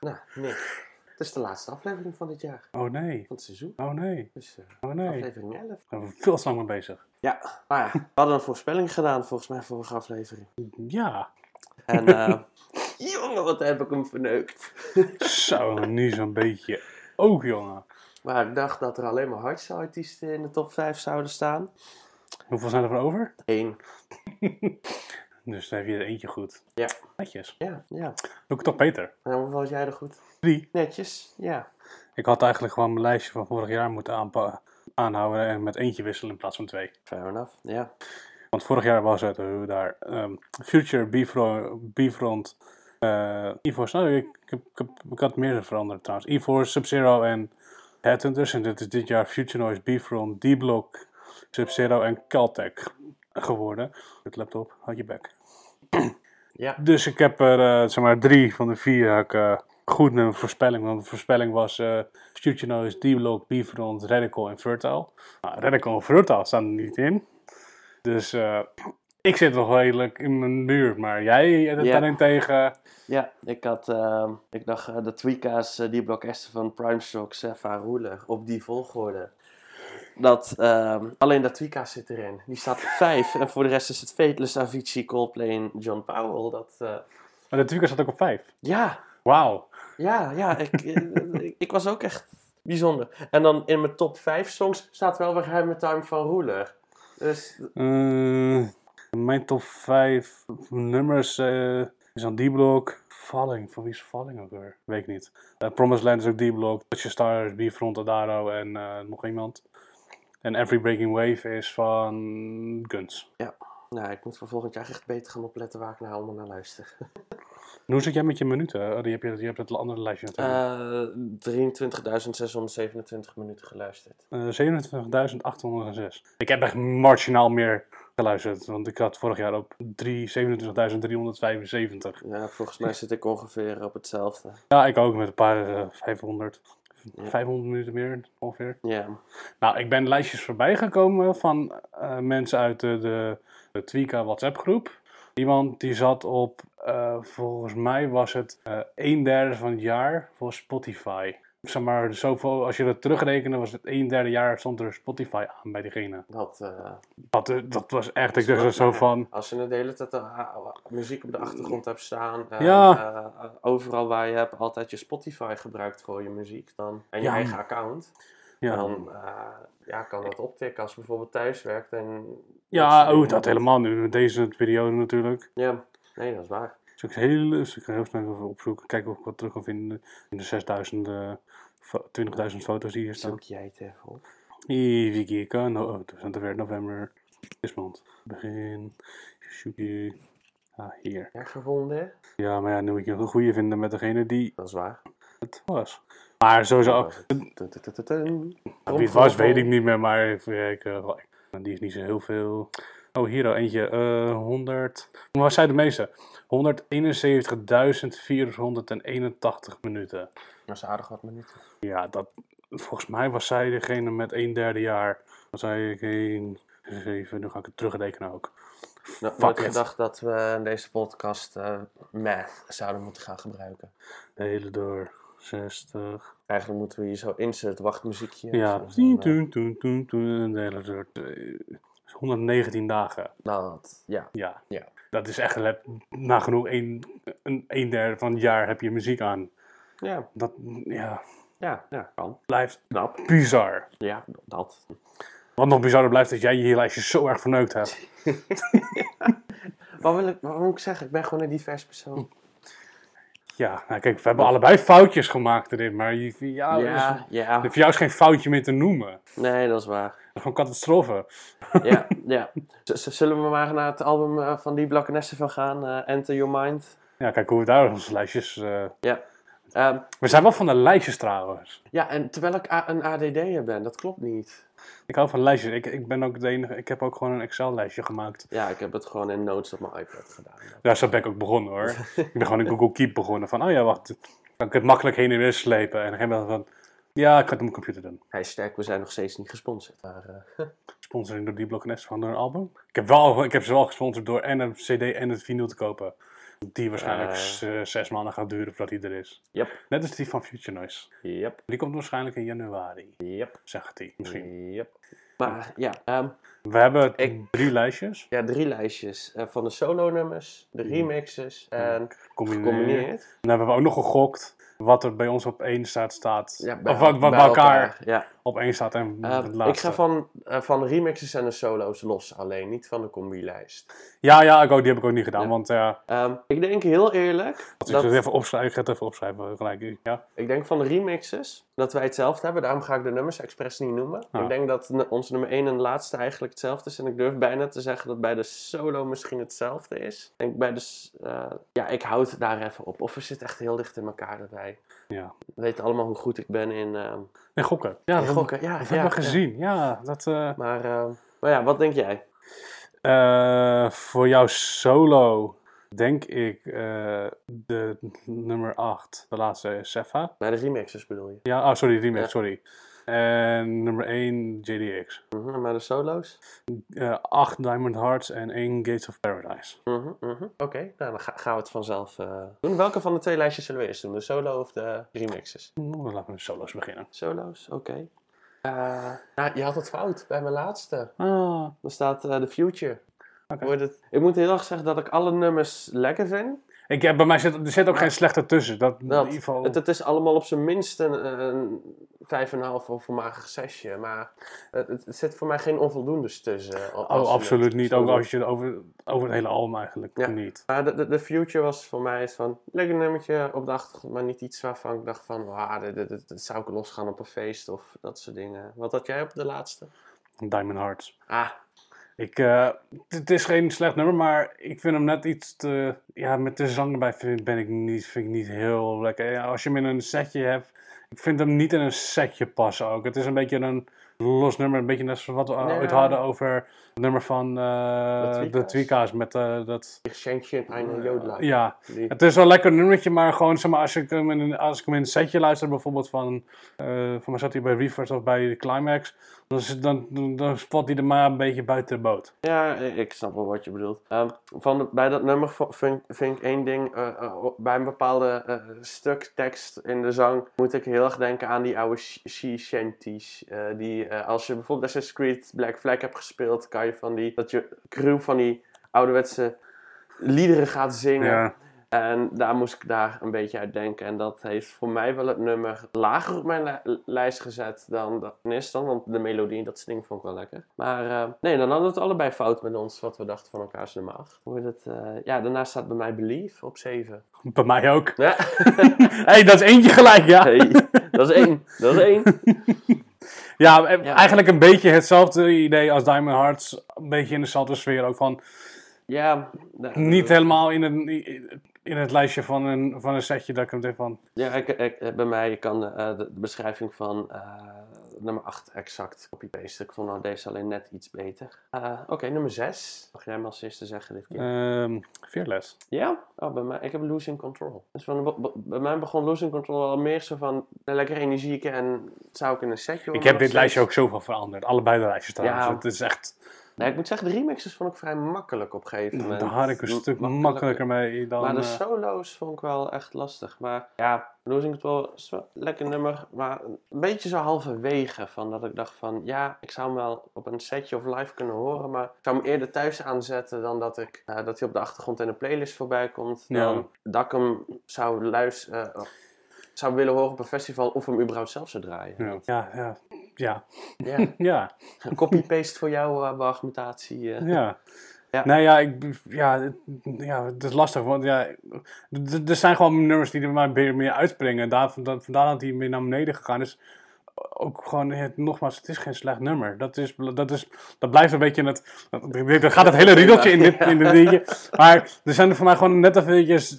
Nou, Nick. Het is de laatste aflevering van dit jaar. Oh nee. Van het seizoen. Oh nee. Dus Oh nee. aflevering 11. Daar zijn we veel te lang mee bezig. Ja, maar ja, we hadden een voorspelling gedaan volgens mij vorige aflevering. Ja. En jongen, wat heb ik hem verneukt. Zo, nu zo'n beetje. Ook jongen. Maar ik dacht dat er alleen maar hardstyle artiesten in de top 5 zouden staan. Hoeveel zijn er van over? 1. Dus dan heb je er eentje goed. Ja. Netjes. Ja. Doe ik het toch beter? En hoeveel had jij er goed? 3. Netjes, ja. Ik had eigenlijk gewoon mijn lijstje van vorig jaar moeten aanhouden en met eentje wisselen in plaats van 2. Fair enough, ja. Want vorig jaar was het daar Future, Bifront, Evo's. Nou, ik had meer veranderd trouwens. Evo's, Sub-Zero en Headhunters. En dit is dit jaar Future Noise, Bifront, D-Block, Sub-Zero en Caltech geworden. Het laptop, houd je bek. Ja. Dus ik heb er zeg maar 3 van de 4 goed met mijn voorspelling. Want de voorspelling was Future Noise, D-Block, Bifront, Radical en Fertile. Nou, Radical en Fertile staan er niet in. Dus ik zit nog redelijk in mijn buurt, maar jij daarentegen... Ja, ik dacht de Tweaka's, D-Block Esther van Primestroke, Sefa Roeler op die volgorde. Alleen de Tweaka's zit erin. Die staat op 5 en voor de rest is het Fateless, Avicii, Coldplay en John Powell. Maar de Tweaka's staat ook op 5. Ja, Wauw. ja, ik was ook echt bijzonder. En dan in mijn top 5 songs staat wel weer Hammer Time van Roeler. Dus... Mijn top 5 nummers is dan D-Block. Falling, van wie is Falling ook weer? Weet ik niet. Promised Land is ook D-Block. Touch Your Stars, Bifront, Adaro en nog iemand. En Every Breaking Wave is van Guns. Ja, nou, ik moet voor volgend jaar echt beter gaan opletten waar ik nou allemaal naar luister. Hoe zit jij met je minuten? Oh, je hebt het andere lijstje natuurlijk. 23.627 minuten geluisterd. 27.806. Ik heb echt marginaal meer geluisterd, want ik had vorig jaar op 27.375. Ja, volgens mij zit ik ongeveer op hetzelfde. Ja, ik ook met een paar 500. Ja. 500 minuten meer ongeveer. Ja. Nou, ik ben lijstjes voorbij gekomen van mensen uit de Tweaka WhatsApp groep. Iemand die zat op, volgens mij was het 1/3 van het jaar voor Spotify. Zeg maar, zoveel, als je dat terugrekende, was het 1/3 jaar stond er Spotify aan bij diegene. Dat was echt, ik dacht zo van... Als je de hele tijd muziek op de achtergrond hebt staan, overal waar je hebt altijd je Spotify gebruikt voor je muziek dan, en je eigen account, dan kan dat optikken als je bijvoorbeeld thuis werkt. Dat helemaal nu, deze periode natuurlijk. Ja, nee, dat is waar. Dus ik ga heel snel even opzoeken, kijken of ik wat terug kan vinden in de 20.000 foto's die hier staan. Zoek jij het even op? Even kijken, het is weer november, deze maand. Begin, zoekje, hier. Ja, gevonden? Ja, maar ja, nu moet je een goede vinden met degene die... Dat is waar. Het was. Maar sowieso... Wie het was, weet ik niet meer, maar even kijken. Die is niet zo heel veel... Oh, hier al eentje. 100... Wat zei de meeste? 171.481 minuten. Dat is aardig wat minuten. Ja, volgens mij was zij degene met 1/3 jaar. Dan zei ik 7, nu ga ik het terugrekenen ook. Ik gedacht dat we in deze podcast math zouden moeten gaan gebruiken. Delen door 60. Eigenlijk moeten we hier zo insert wachtmuziekje. Ja, toen delen door 119 dagen. Nou, Ja. Dat is echt nagenoeg 1/3 van het jaar heb je muziek aan. Ja. Ja, kan. Blijft knap. Bizar. Ja, dat. Wat nog bizarder blijft, dat jij je lijstje zo erg verneukt hebt. Wat moet ik zeggen? Ik ben gewoon een divers persoon. Ja, nou kijk, we hebben allebei foutjes gemaakt erin, maar voor jou is geen foutje meer te noemen. Nee, dat is waar. Dat is gewoon catastrofe. Ja. Zullen we maar naar het album van D-Block en Esther gaan, Enter Your Mind? Ja, kijk hoe we daar onze lijstjes... we zijn wel van de lijstjes trouwens. Ja, en terwijl ik een ADD'er ben, dat klopt niet. Ik hou van lijstjes. Ik ben ook de enige... Ik heb ook gewoon een Excel-lijstje gemaakt. Ja, ik heb het gewoon in notes op mijn iPad gedaan. Ja, zo ben ik ook begonnen hoor. Ik ben gewoon in Google Keep begonnen. Van, oh ja, wacht. Dan kan ik het makkelijk heen en weer slepen. En dan ga je van... Ja, ik ga het op mijn computer doen. Hij is sterk, we zijn nog steeds niet gesponsord. Maar, Sponsoring door D-Block en Esther van een album. Ik heb ze wel gesponsord door en een CD en het vinyl te kopen. Die waarschijnlijk 6 maanden gaat duren voordat hij er is. Yep. Net als die van Future Noise. Yep. Die komt waarschijnlijk in januari. Yep. Zegt hij misschien. Yep. Maar ja, we hebben 3 lijstjes. Ja, 3 lijstjes. Van de solo-nummers, de remixes en gecombineerd. Dan hebben we ook nog gegokt wat er bij ons op 1 staat. Ja, of wat bij elkaar ja. op 1 staat en het laatste. Ik ga van de remixes en de solo's los alleen, niet van de combi-lijst. Ja, die heb ik ook niet gedaan, want ik denk heel eerlijk... Ik ga het even opschrijven gelijk. Ja. Ik denk van de remixes dat wij hetzelfde hebben, daarom ga ik de nummers expres niet noemen. Ik denk dat onze nummer 1 en de laatste eigenlijk hetzelfde is. En ik durf bijna te zeggen dat bij de solo misschien hetzelfde is. Ik denk bij de... ik houd daar even op. Of we zitten echt heel dicht in elkaar erbij. Ja. We weten allemaal hoe goed ik ben in... gokken. Ja, dat hebben we gezien. Ja, dat... Maar ja, wat denk jij? Voor jouw solo denk ik de nummer 8, de laatste is Sefa. Bij de remixes bedoel je? Ja, sorry. En nummer 1 JDX. Maar de solo's? 8 Diamond Hearts en 1 Gates of Paradise. Oké, nou, dan gaan we het vanzelf doen. Welke van de 2 lijstjes zullen we eerst doen? De solo of de remixes? Dan laten we met de solo's beginnen. Solo's, oké. Je had het fout bij mijn laatste. Er staat The Future. Okay. Ik moet heel erg zeggen dat ik alle nummers lekker vind. Bij mij zit ook geen slechte tussen. In ieder geval... Het is allemaal op zijn minst een 5,5 of een mager 6. Maar het zit voor mij geen onvoldoendes tussen. Absoluut niet. Ook als je over het hele album eigenlijk niet. Maar The Future was voor mij van lekker nummertje op de achtergrond, maar niet iets waarvan ik dacht van dit zou ik losgaan op een feest of dat soort dingen. Wat had jij op de laatste? Diamond Hearts. Het is geen slecht nummer, maar ik vind hem net iets te... Ja, met de zang erbij vind ik niet heel lekker. Ja, als je hem in een setje hebt... Ik vind hem niet in een setje passen ook. Het is een beetje een los nummer. Een beetje net zoals wat we ooit hadden over het nummer van de Tweeka's. Met dat... Geschenktje en Jodla. Ja, het is wel een lekker nummertje, maar gewoon zeg maar, als ik hem in een setje luister, bijvoorbeeld van mij zat hij bij Reverse of bij de Climax, dan valt hij er maar een beetje buiten de boot. Ja, ik snap wel wat je bedoelt. Bij dat nummer vind ik één ding, bij een bepaalde stuk tekst in de zang moet ik heel erg denken aan die oude sea shanties. Als je bijvoorbeeld Assassin's Creed Black Flag hebt gespeeld, kan je dat je crew van die ouderwetse liederen gaat zingen. Ja. En daar moest ik daar een beetje uit denken. En dat heeft voor mij wel het nummer lager op mijn lijst gezet dan want de melodie en dat soort dingen vond ik wel lekker. Maar dan hadden we het allebei fout met ons, wat we dachten van elkaar is nummer 8. Daarna staat bij mij Believe op 7. Bij mij ook. Ja. Hey, dat is eentje gelijk, ja. Hey, dat is één. Ja, eigenlijk een beetje hetzelfde idee als Diamond Hearts. Een beetje in dezelfde sfeer ook van... Ja. Niet helemaal in het lijstje van een setje dat ik hem denk van... Ja, bij mij kan de beschrijving van nummer 8 exact copy-paste. Ik vond deze alleen net iets beter. Oké, nummer 6. Mag jij maar als eerste zeggen dit keer? Fearless. Ja? Bij mij, ik heb Losing Control. Dus bij mij begon Losing Control al meer zo van lekker energiek en zou ik in een setje... Ik heb dit lijstje ook zoveel veranderd. Allebei de lijstjes trouwens. Ja. Het is echt... Nee, ik moet zeggen, de remixes vond ik vrij makkelijk op een gegeven moment. Daar had ik een stuk makkelijker mee dan... Maar de solo's vond ik wel echt lastig. Maar ja, Losing Control is wel een lekker nummer. Maar een beetje zo halverwege. Van dat ik dacht van, ja, ik zou hem wel op een setje of live kunnen horen. Maar ik zou hem eerder thuis aanzetten dan dat hij op de achtergrond in een playlist voorbij komt. Dan dat ik hem zou willen horen op een festival of hem überhaupt zelf zou draaien. Ja. Een copy-paste voor jouw argumentatie. Ja. Nee, het is lastig, want er zijn gewoon nummers die er maar meer uitspringen. Vandaar dat hij meer naar beneden gegaan is. Ook gewoon, nogmaals, het is geen slecht nummer. Dat blijft een beetje dan gaat het hele riedeltje in dit dingetje. Maar er zijn er voor mij gewoon net eventjes,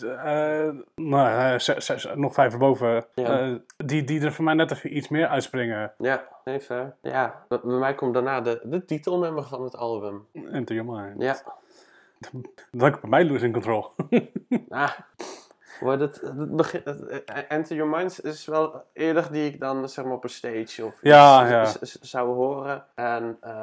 nog 5 erboven, die er voor mij net even iets meer uitspringen. Ja, nee, fair. Ja, bij mij komt daarna de titelnummer van het album. Enter Your Mind. Ja. Dat ik bij mij Losing Control. Maar Enter Your Mind is wel eerder die ik dan zeg maar op een stage of zou horen. En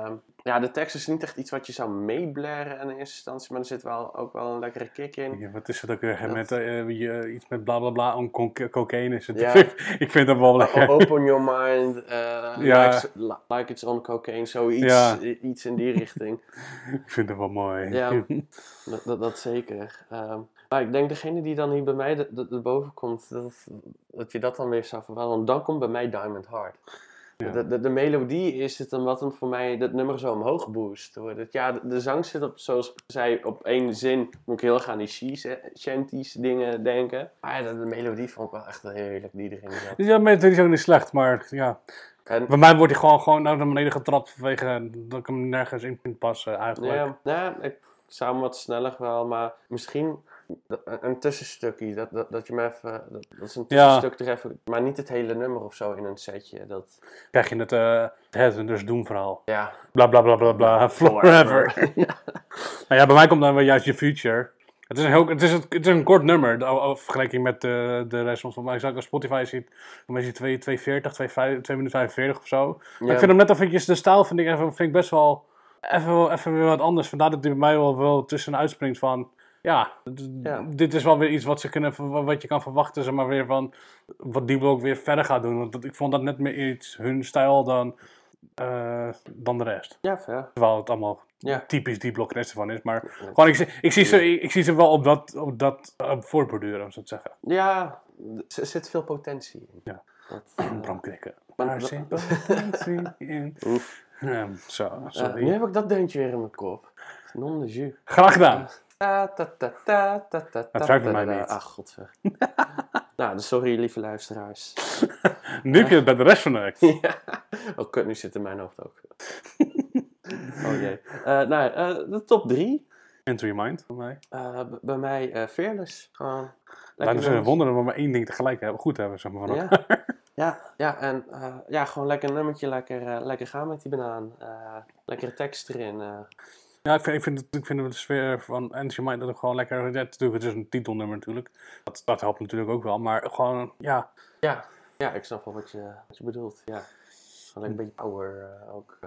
Ja, de tekst is niet echt iets wat je zou meeblaren in eerste instantie, maar er zit ook wel een lekkere kick in. Ja, wat is het ook weer? Met, iets met bla bla bla, cocaïne is het. Ja. Ik vind dat wel lekker. Open your mind, like it's on cocaine, zoiets iets in die richting. Ik vind het wel mooi. Ja, dat zeker. Maar ik denk degene die dan hier bij mij erboven komt, dat je dat dan weer zou verwachten. Want dan komt bij mij Diamond Heart. Ja. De melodie is het dan wat hem voor mij dat nummer zo omhoog boost. De zang zit op, zoals ik zei, op één zin. Moet ik heel erg aan die shanties dingen denken. Maar de melodie vond ik wel echt heerlijk die erin zat. Ja, de melodie is ook niet slecht, maar ja. En bij mij wordt hij gewoon naar beneden getrapt vanwege dat ik hem nergens in vind passen eigenlijk. Ja, ik zou hem wat sneller wel, maar misschien een tussenstukje. Dat je me even. Dat is een tussenstuk er even. Maar niet het hele nummer of zo in een setje. Dat... Krijg je het Hazardous Doom verhaal. Ja. Bla bla bla bla bla. Forever. Nou ja, bij mij komt dan wel juist je Future. Het is een kort nummer, vergeleken met de rest van mij. Als Spotify ziet, dan is hij 2 minuten 45 of zo. Ja. Maar ik vind hem net eventjes, de stijl vind ik best wel even weer wat anders. Vandaar dat hij bij mij wel tussen uitspringt van... Ja, dit is wel weer iets wat je kan verwachten, zeg maar weer van wat D-Block weer verder gaat doen. Want ik vond dat net meer iets hun stijl dan de rest. Ja, fair. Terwijl het allemaal typisch D-Block rest ervan is. Maar gewoon, ik zie ze wel op dat voortborduren, zou ik zeggen. Ja, er zit veel potentie in. Ja, Bram Krikke. Daar zit potentie in. Sorry. Nu heb ik dat deuntje weer in mijn kop. Non de jus. Graag gedaan. Dat ruikt bij mij niet. Ach, godver. Nou, sorry lieve luisteraars. Nu heb je het bij de rest van de Oh kut, nu zit in mijn hoofd ook. Oh jee. De top 3. Enter Your Mind, bij mij. Bij mij Fearless. Gewoon het is een wonder dat we maar één ding tegelijk goed hebben, zeg maar, van elkaar. En gewoon lekker nummertje, lekker gaan met die banaan. Lekkere tekst erin. Ja, ik vind de sfeer van Enter Your Mind dat gewoon lekker... Het is een titelnummer natuurlijk. Dat helpt natuurlijk ook wel, maar gewoon, ja. Ja, ik snap wel wat je bedoelt, ja. Gewoon een beetje power ook.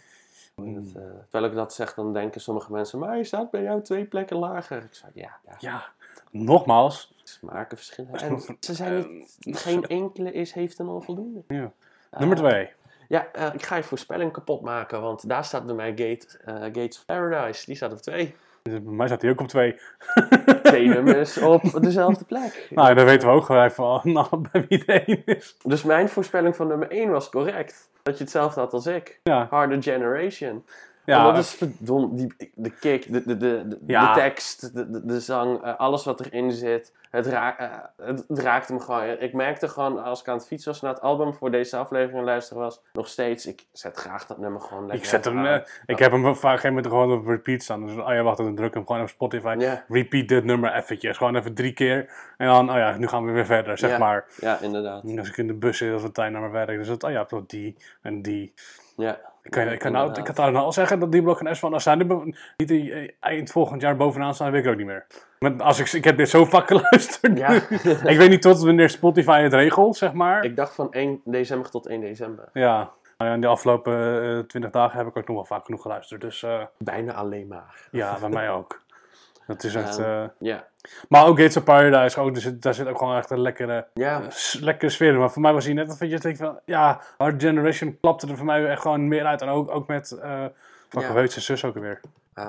Terwijl ik dat zeg, dan denken sommige mensen... Maar je staat bij jou 2 plekken lager. Ik zeg, ja, nogmaals. Smaken verschillen. En ze zijn geen enkele heeft een onvoldoende. Ja. Nummer 2. Ja, ik ga je voorspelling kapot maken, want daar staat bij mij Gates of Paradise. Die staat op 2. Bij mij staat hij ook op 2. 2 nummers op dezelfde plek. Nou, dan weten we ook gelijk van bij wie de 1 is. Dus mijn voorspelling van nummer 1 was correct. Dat je hetzelfde had als ik. Ja. Harder Generation. Ja. Want dat is verdomd, de kick, de tekst, de zang, alles wat erin zit. Het raakte me gewoon. Ik merkte gewoon, als ik aan het fietsen was naar het album voor deze aflevering luisteren was, nog steeds, ik zet graag dat nummer gewoon lekker ik heb hem vaak geen moment gewoon op repeat staan. Dus wacht, dan druk hem gewoon op Spotify. Yeah. Repeat dit nummer eventjes. Gewoon even 3 keer. En dan, nu gaan we weer verder, zeg maar. Ja, inderdaad. Als ik in de bus zit of een trein naar mijn werk, dus tot die en die. Ja. Ik kan daar nou al zeggen dat D-Block en S1 als zijn niet eind volgend jaar bovenaan staan, weet ik ook niet meer. Ik heb dit zo vaak geluisterd. Ja. Ik weet niet tot wanneer Spotify het regelt, zeg maar. Ik dacht van 1 december tot 1 december. Ja. In de afgelopen 20 dagen heb ik ook nog wel vaak genoeg geluisterd. Dus, bijna alleen maar. Ja, bij mij ook. Dat is echt... Maar ook Gates of Paradise, daar zit ook gewoon echt een lekkere sfeer in. Maar voor mij was hij net dat je denkt van... Ja, Hard Generation klapte er voor mij echt gewoon meer uit. En ook met... Wat weet zijn zus ook weer.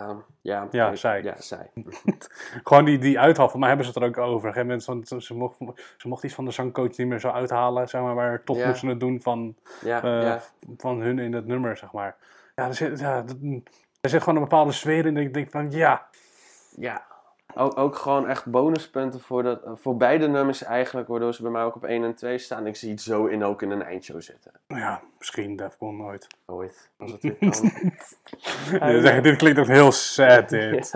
Zij. Gewoon die uithaal. Voor mij hebben ze het er ook over. Op een gegeven moment, ze mocht iets van de zangcoach niet meer zo uithalen. Zeg maar toch moesten het doen van hun in het nummer, zeg maar. Ja, er zit gewoon een bepaalde sfeer in. Dat ik denk van, ja... Ook gewoon echt bonuspunten voor beide nummers eigenlijk, waardoor ze bij mij ook op 1 en 2 staan. Ik zie het zo ook in een eindshow zitten. Ja, misschien Defcon nooit. Ooit, als het weer kan. Dit klinkt ook heel sad, dit.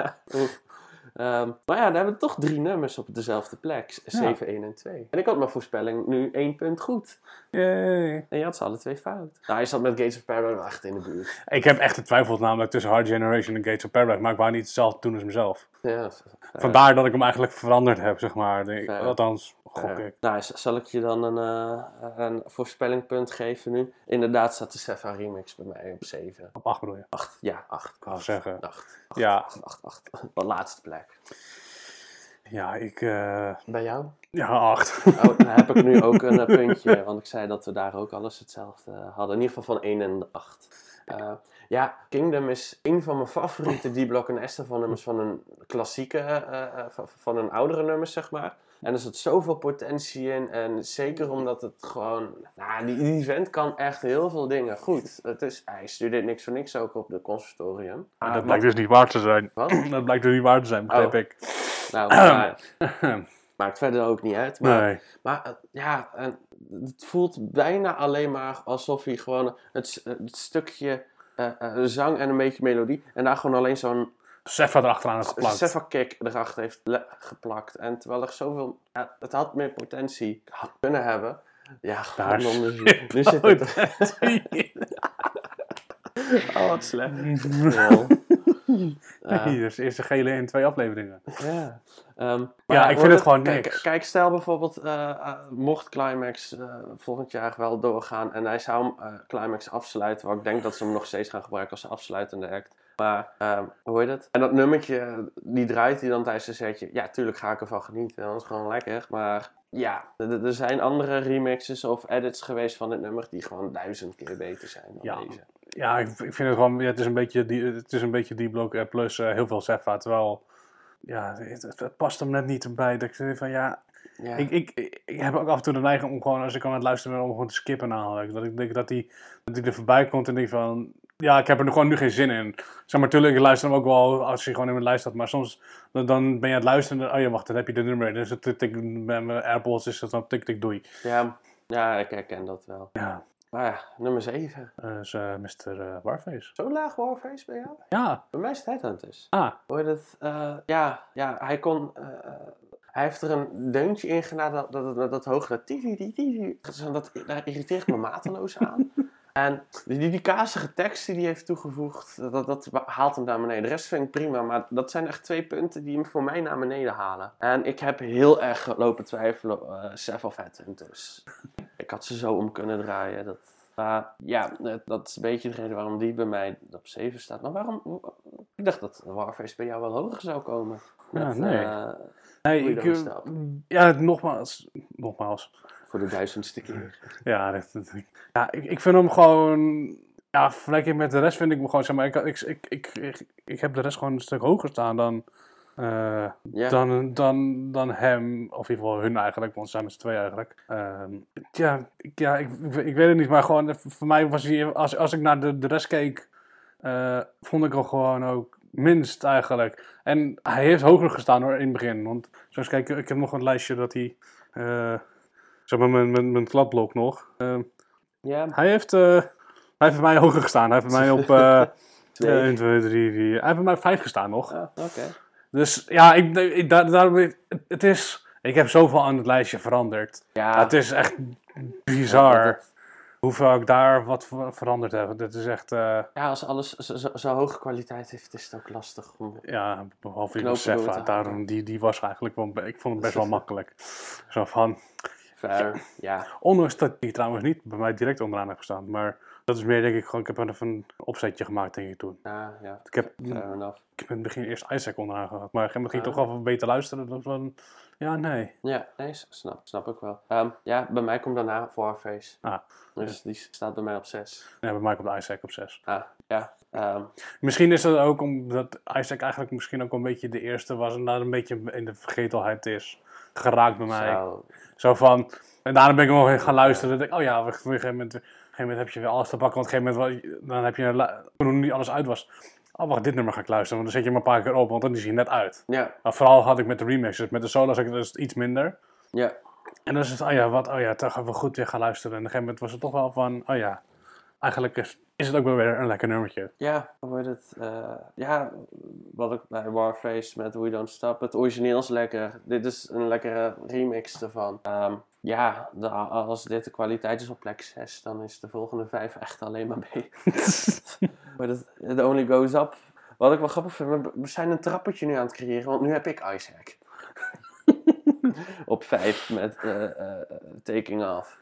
Maar daar hebben we toch 3 nummers op dezelfde plek. 7, 1 en 2. En ik had mijn voorspelling nu 1 punt goed. Yay. En je had ze alle 2 fout. Nou, je zat met Gates of Paradise wel echt in de buurt. Ik heb echt getwijfeld namelijk tussen Hard Generation en Gates of Paradise. Maar ik wou niet hetzelfde doen als mezelf. Ja, vandaar dat ik hem eigenlijk veranderd heb, zeg maar. Althans, gok ik. Nou, zal ik je dan een voorspellingpunt geven nu? Inderdaad staat de Sefa remix bij mij op 7. Op 8 bedoel je? 8, ja, 8. Ik wou zeggen. 8. Ja. 8. De laatste plek. Ja, ik... Bij jou? Ja, 8. Oh, dan heb ik nu ook een puntje, want ik zei dat we daar ook alles hetzelfde hadden. In ieder geval van 1 en de 8. Ja, Kingdom is een van mijn favoriete D-Block en Estefan nummers van een klassieke, van een oudere nummers, zeg maar. En er zit zoveel potentie in. En zeker omdat het gewoon... Nou, die vent kan echt heel veel dingen goed. Hij studeert niks voor niks ook op het conservatorium. Dat blijkt dus niet waar te zijn. Wat? Dat blijkt dus niet waar te zijn, begreep ik. Nou, maakt verder ook niet uit. Maar ja, het voelt bijna alleen maar alsof hij gewoon het stukje zang en een beetje melodie. En daar gewoon alleen zo'n... Sefa erachteraan heeft geplakt. Sefa kick erachter heeft geplakt. En terwijl er zoveel... Ja, het had meer potentie kunnen hebben. Ja, daar nu zit het... Oh, wat slecht. Hier is eerst de gele in 2 afleveringen. Ja. Ja, ik vind het gewoon niks. Kijk, stel bijvoorbeeld, mocht Climax volgend jaar wel doorgaan en hij zou Climax afsluiten, waar ik denk dat ze hem nog steeds gaan gebruiken als afsluitende act. Maar, hoe heet het? En dat nummertje, die draait hij dan tijdens een setje. Ja, tuurlijk ga ik ervan genieten, dat is gewoon lekker. Maar ja, er zijn andere remixes of edits geweest van dit nummer die gewoon 1000 keer beter zijn dan deze. Ja, ik vind het gewoon, het is een beetje D-Block plus heel veel Sefa, terwijl, ja, het past hem net niet bij. Dat ik zeg van, ja. Ik heb ook af en toe de neiging om gewoon, als ik aan het luisteren ben, om gewoon te skippen namelijk. Dat ik denk dat hij er voorbij komt en denk van, ja, ik heb er gewoon nu geen zin in. Zeg maar, tuurlijk, ik luister hem ook wel als hij gewoon in mijn lijst staat, maar soms dan ben je aan het luisteren en, oh ja, wacht, dan heb je de nummer. Dus met mijn AirPods is dat dan tik, doei. Ja, ik herken dat wel. Ja. Maar ja, nummer 7. is Mr. Warface. Zo laag Warface bij jou? Ja. Bij mij is het Headhunters. Hoor je dat? Hij kon... hij heeft er een deuntje in gedaan dat hogere... Daar irriteer ik me mateloos aan. En die kazige tekst die hij heeft toegevoegd, dat haalt hem naar beneden. De rest vind ik prima, maar dat zijn echt 2 punten die hem voor mij naar beneden halen. En ik heb heel erg lopen twijfelen, Sefa of Headhunters. Ik had ze zo om kunnen draaien. Dat is een beetje de reden waarom die bij mij op 7 staat. Maar waarom? Ik dacht dat Warface bij jou wel hoger zou komen. Nogmaals. Voor de 1000ste keer. Ik vind hem gewoon... Ja, vergelijking met de rest vind ik hem gewoon... Zeg maar, ik heb de rest gewoon een stuk hoger staan dan hem. Of in ieder geval hun eigenlijk, want ze zijn met z'n 2 eigenlijk. Ik weet het niet, maar gewoon... Voor mij was hij... Als ik naar de rest keek... vond ik hem gewoon ook minst eigenlijk. En hij heeft hoger gestaan hoor, in het begin. Want zoals kijk, ik heb nog een lijstje dat hij... zeg maar mijn kladblok nog. Hij heeft bij mij hoger gestaan. Hij heeft bij mij op 1, 2, 3, 4. Hij heeft bij mij 5 gestaan nog. Oké. Dus ja, het is... Ik heb zoveel aan het lijstje veranderd. Ja. Het is echt bizar hoeveel ik daar wat veranderd heb. Dit is echt... Ja, als alles zo hoge kwaliteit heeft, is het ook lastig. Ja, behalve die Sefa. Daarom, die was eigenlijk wel... Ik vond het best wel makkelijk. Zo van... Fair, ja. Ondanks dat die trouwens niet bij mij direct onderaan heeft gestaan. Maar dat is meer denk ik gewoon... Ik heb even een opzetje gemaakt denk ik toen. Ja. Ik heb in het begin eerst Isaac onderaan gehad. Maar ik ging toch wel beter luisteren. Dat was nee. Ja, nee, snap ik wel. Bij mij komt daarna Warface. Dus die staat bij mij op 6. Ja, bij mij komt Isaac op 6. Misschien is dat ook omdat Isaac eigenlijk misschien ook een beetje de eerste was. En daar een beetje in de vergetelheid is geraakt bij mij. Zo van... En daarna ben ik nog gaan luisteren. En denk ik, op een gegeven moment heb je weer alles te pakken. Want op een gegeven moment, dan heb je... Toen niet alles uit was... Oh, wacht, dit nummer ga ik luisteren. Want dan zet je hem een paar keer op. Want dan is hij net uit. Ja. Maar vooral had ik met de remixes. Met de solo's is het iets minder. Ja. En dan is het, dan gaan we goed weer gaan luisteren. En op een gegeven moment was het toch wel van... eigenlijk is het ook wel weer een lekker nummertje. Ja, hoe wordt het? Wat ik bij Warface met We Don't Stop. Het origineel is lekker. Dit is een lekkere remix ervan. Als dit de kwaliteit is op plek 6, dan is de volgende 5 echt alleen maar mee. Maar it only goes up. Wat ik wel grappig vind, we zijn een trappetje nu aan het creëren, want nu heb ik Isaac. op 5 met Taking Off.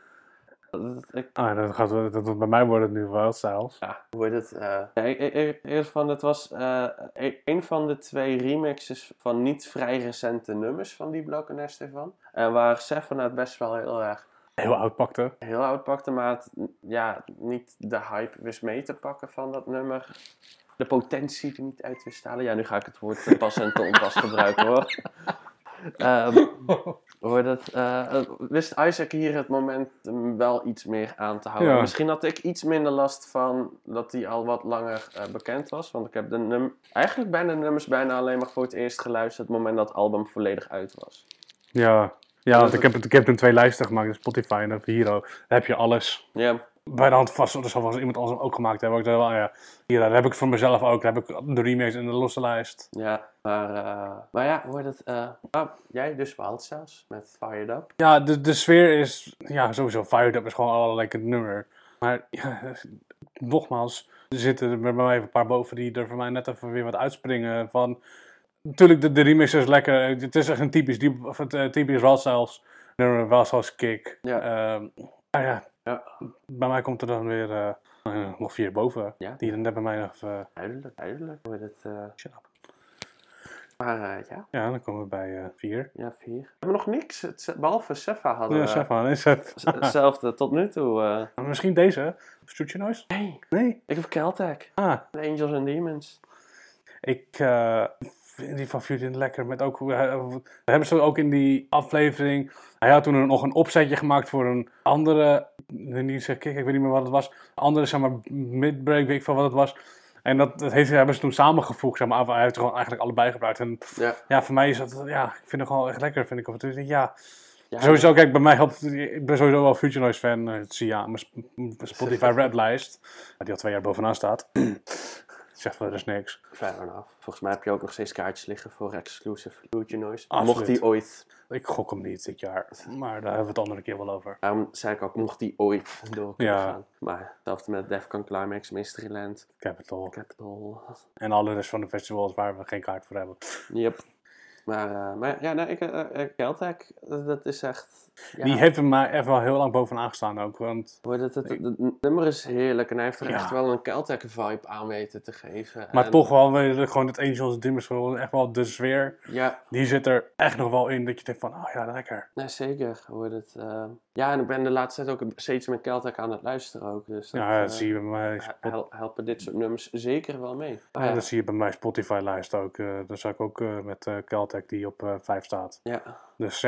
Bij mij wordt het nu Wild Styles. Ja, wordt het... eerst van, het was een van de 2 remixes van niet vrij recente nummers van Die Blokken en Stefan. En waar Seven het best wel heel erg... Heel oud pakte. Heel oud pakte, maar niet de hype wist mee te pakken van dat nummer. De potentie er niet uit wist halen. Ja, nu ga ik het woord te pas en te onpas gebruiken hoor. Wist Isaac hier het momentum wel iets meer aan te houden. Ja. Misschien had ik iets minder last van dat hij al wat langer bekend was. Want ik heb eigenlijk bijna de nummers alleen maar voor het eerst geluisterd. Het moment dat het album volledig uit was. Ja, want ik heb toen 2 lijsten gemaakt. Dus Spotify en Hero. Daar heb je alles. Ja. Bij de hand vast, er zal wel iemand anders ook gemaakt hebben. Ik dacht wel, hier, dat heb ik voor mezelf ook. Daar heb ik de remix in de losse lijst. Ja, maar ja, hoe heet het? Jij dus Wild Styles met Fired Up. Ja, de sfeer is, sowieso Fired Up is gewoon al een lekker nummer. Maar nogmaals, er zitten er bij mij een paar boven die er voor mij net even weer wat uitspringen van... Natuurlijk, de remix is lekker. Het is echt een typisch Wild Styles nummer, Wild Styles kick. Ja. Ja, bij mij komt er dan weer nog 4 boven. Ja? Die net bij mij nog... Duidelijk. Hoe het, maar Ja, dan komen we bij 4. Ja, 4. We hebben nog niks, behalve Sefa hadden we. Ja, Sefa. Hetzelfde tot nu toe. Misschien deze? Future Noise? Nee. Ik heb Caltech. The Angels and Demons. Ik vind die van Future lekker. Met ook, we hebben ze ook in die aflevering... Hij had toen nog een opzetje gemaakt voor een andere... ik weet niet meer wat het was. Andere, zeg maar, midbreak, weet ik veel wat het was. En dat hebben ze toen samengevoegd. Zeg maar, hij heeft er gewoon eigenlijk allebei gebruikt. En voor mij is dat... Ja, ik vind het gewoon echt lekker. Vind ik of het ja. Sowieso, kijk, bij mij helpt... Ik ben sowieso wel Future Noise fan. Dat zie je aan mijn Spotify Red lijst. Die al 2 jaar bovenaan staat. Zegt wel, er is niks. Fair enough. Volgens mij heb je ook nog steeds kaartjes liggen voor exclusive Future Noise. Absoluut. Mocht die ooit... Ik gok hem niet dit jaar, maar daar hebben we het andere keer wel over. Daarom zei ik ook, mocht die ooit door kunnen gaan. Maar hetzelfde met Defcon Climax, Mysteryland, Capital. En alle rest van de festivals waar we geen kaart voor hebben. Yep. Maar Caltech, dat is echt... Ja. Die heeft er maar even wel heel lang bovenaan gestaan ook, want... Het nummer is heerlijk en hij heeft er echt wel een Caltech vibe aan weten te geven. Maar toch wel, gewoon het Angels Dimmers, echt wel de sfeer. Ja. Die zit er echt nog wel in, dat je denkt van, lekker. Nee, zeker. En ik ben de laatste tijd ook steeds met Caltech aan het luisteren ook. Dus dat zie je bij mij. Helpen dit soort nummers zeker wel mee. Dat zie je bij mijn Spotify-lijst ook. Daar zag ik ook met Caltech die op 5 staat. Ja. Dus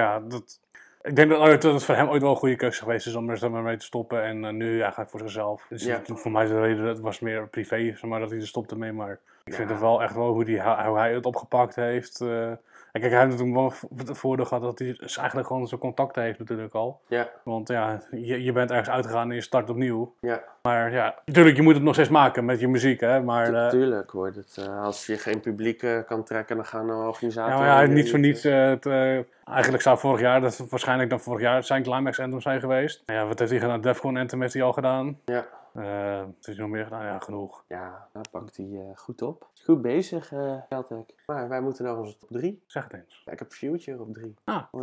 ik denk dat het voor hem ooit wel een goede keuze geweest is om er maar mee te stoppen. En nu gaat hij voor zichzelf. Dus voor mij is de reden, het was meer privé, zeg maar, dat hij er stopte mee. Maar ik vind het wel echt wel hoe hij het opgepakt heeft. En kijk, hij heeft toen wel het voordeel gehad dat hij eigenlijk gewoon zijn contacten heeft natuurlijk al. Ja. Want je bent ergens uitgegaan en je start opnieuw. Ja. Maar natuurlijk, je moet het nog steeds maken met je muziek, hè. Maar, tuurlijk hoor. Als je geen publiek kan trekken, dan gaan organisatoren... Ja, niet voor niets. Eigenlijk zou vorig jaar zijn Climax Anthem zijn geweest. Wat heeft hij gedaan? Defcon Anthem heeft hij al gedaan. Ja. Wat heeft hij nog meer gedaan? Ja, genoeg. Ja, daar pakt hij goed op. Is goed bezig, Caltech. Maar wij moeten nog onze top 3. Zeg het eens. Ik heb Future op 3.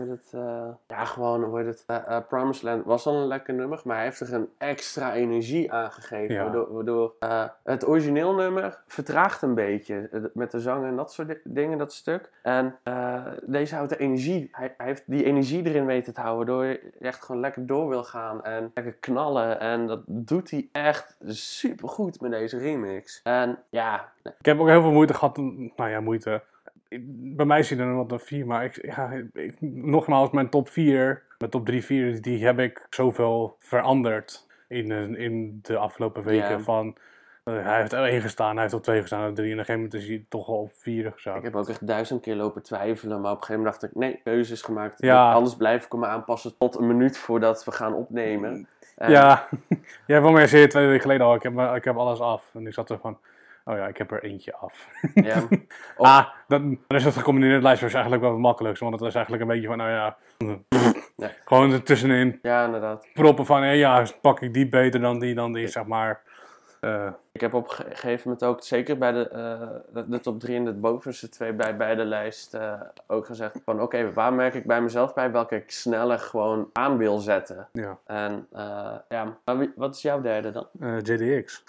Hoe Promised Land was al een lekker nummer, maar hij heeft er een extra energie aan gegeven. Ja. Waardoor het origineel nummer vertraagt een beetje met de zang en dat soort dingen, dat stuk. En deze houdt de energie, hij heeft die energie erin weten te houden, waardoor je echt gewoon lekker door wil gaan en lekker knallen. En dat doet hij echt super goed met deze remix. En ik heb ook heel veel moeite gehad. Moeite. Bij mij zie je er nog wat 4, maar nogmaals, mijn top 4, mijn top 3, 4, die heb ik zoveel veranderd in de afgelopen weken. Van, hij heeft op 1 gestaan, hij heeft op 2 gestaan, op 3 en op een gegeven moment is hij toch al op 4 gezakt. Ik heb ook echt 1000 keer lopen twijfelen, maar op een gegeven moment dacht ik, nee, keuze is gemaakt. Anders blijf ik me aanpassen tot een minuut voordat we gaan opnemen. Van mij zei je 2 weken geleden al, ik heb alles af. En ik zat er van, ik heb er eentje af. Ja. Dan is het gecombineerde lijst was eigenlijk wel het makkelijkste. Want het is eigenlijk een beetje van, gewoon ertussenin. Ja, inderdaad. Proppen van, pak ik die beter dan die, zeg maar. Ik heb op een gegeven moment ook, zeker bij de top 3 en de bovenste 2 bij de lijst, ook gezegd van oké, waar merk ik bij mezelf bij welke ik sneller gewoon aan wil zetten. Ja. En maar wat is jouw derde dan? JDX.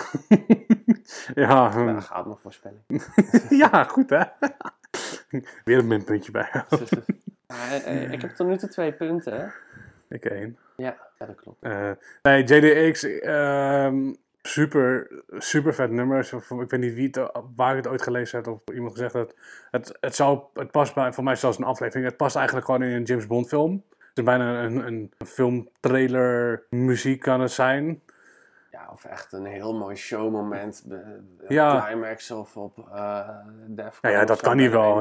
Ja. Daar gaat mijn voorspelling. Ja, goed hè. Weer een minpuntje bij. Ik heb tot nu toe 2 punten, hè? Ik 1. Ja, dat klopt. Nee, JDX, super vet nummers. Ik weet niet waar ik het ooit gelezen heb of iemand gezegd dat het past bij, voor mij zelfs een aflevering. Het past eigenlijk gewoon in een James Bond film. Het is bijna een filmtrailer muziek kan het zijn. Ja, of echt een heel mooi showmoment. Climax of op Defcon. Ja, dat kan niet wel.